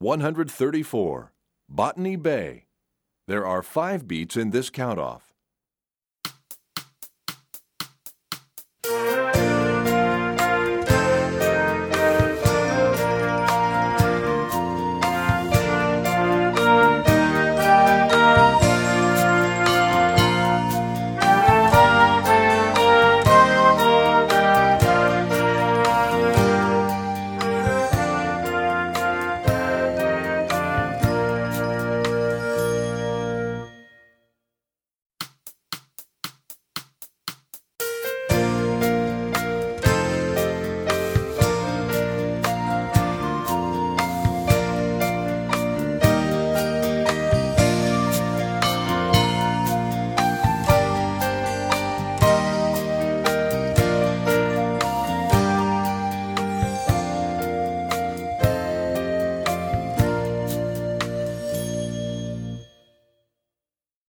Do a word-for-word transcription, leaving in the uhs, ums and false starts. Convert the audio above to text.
one hundred thirty-four. Botany Bay. There are five beats in this count-off.